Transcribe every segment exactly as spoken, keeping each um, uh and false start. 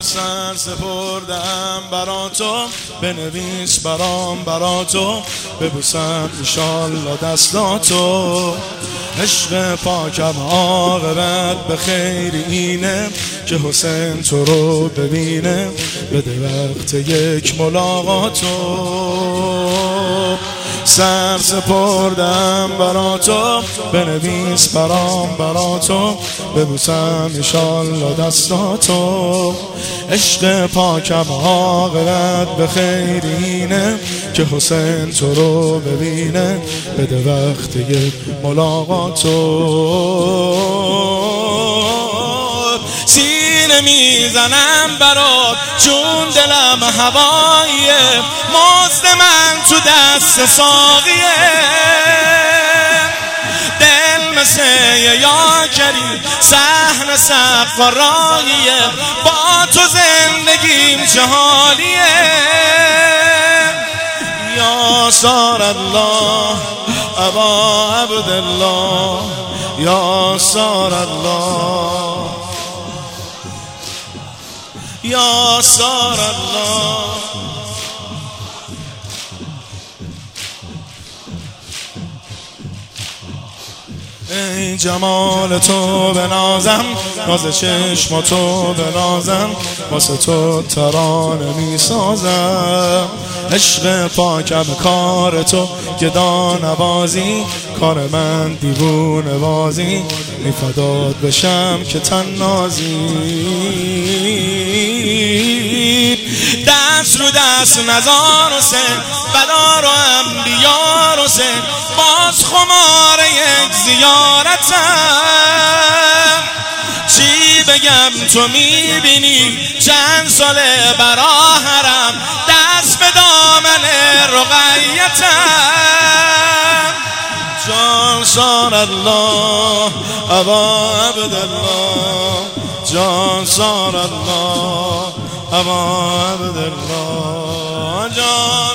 سر سپردم برا تو، بنویس برام برا تو، ببوسم ایشالله دستاتو. عشق پاکم عاقبت به خیر اینه که حسین تو رو ببینه، بده وقت یک ملاقاتو. سر سپردم برا تو، بنویس برام برا تو، ببوسم ایشالله دستاتو. عشق پاکم عاقبت به خیر اینه که حسین تو رو ببینه، بده وقت یک ملاقاتو. سینه میزنم برات چون دلم هواییه، مزد من تو دست ساقیه. دل مثل یا کریم صحن سقف راهیه، با تو زندگیم چه حالیه. یا سار الله ابا عبدالله، یا سار الله، یا سار الله. ای جمال تو بنازم، ناز چشم تو بنازم، واسه تو ترانه می سازم. عشق پاکم کار تو گدا نوازی، کار من دیوونه بازی، می فدات بشم که تنازی. دست رو دست نزار حسین، بدار و انبیار حسین، باز خمار یک زیارتم. چی بگم تو میبینی چند ساله برا حرم، دست به دامن رقیتم. جان سار الله ابا عبدالله، جان سار الله ابا عبدالله، جان.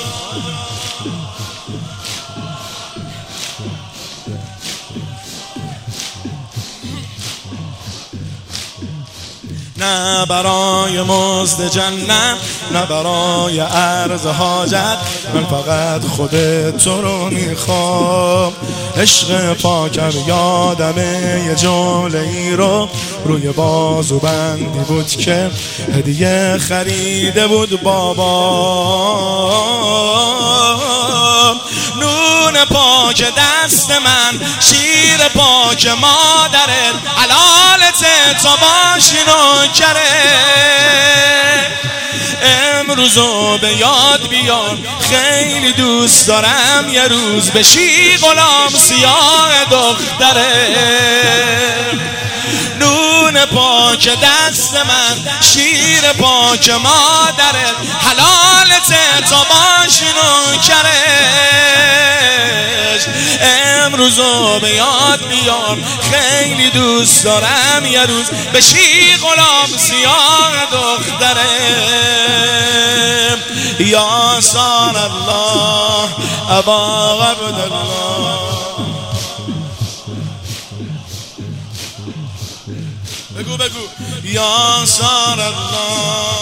نه برای مزد جنت، نه برای عرض حاجت، من فقط خود تو رو میخوام. عشق پاکم یادمه یه جمله ای رو روی بازو بندی بود که هدیه خریده بود بابام. نون پاک دست من، شیر پاک مادرت، حلالت تا باشی نوکره. امروزو به یاد بیار، خیلی دوست دارم یه روز بشی غلام سیاه دختره. نون پاک دست من، شیر پاک مادرت، حلالت تا باشی نوکرش. امروزو به یاد بیار، خیلی دوست دارم یه روز بشی غلام سیاه دختره. یا سار الله ابا عبدالله. بگو بگو یا سار الله.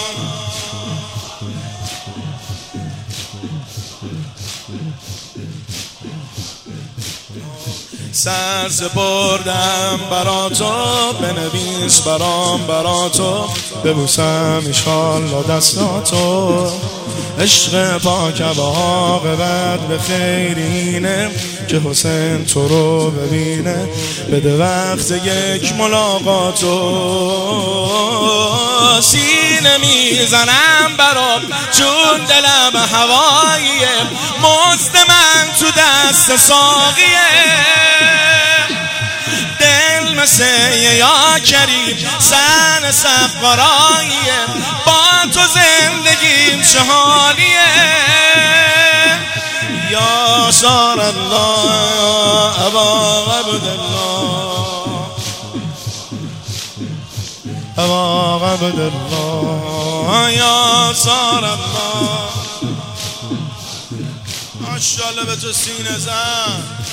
سر سپردم برا تو، بنویس برام برا تو، ببوسم ایشالله دستاتو. عشق پاکم عاقبت به خیر اینه که حسین تو رو ببینه، بده وقت یک ملاقاتو. سینه میزنم برات چون دلم هواییه، مزد من تو دست ساقیه. دل مثل یا کریم صحن سقف راهیه، با تو زندگیم چه حالیه. یا سار الله ابا عبدالله، ابا عبدالله، یا سار الله. ماشاءالله به تو سینه زن.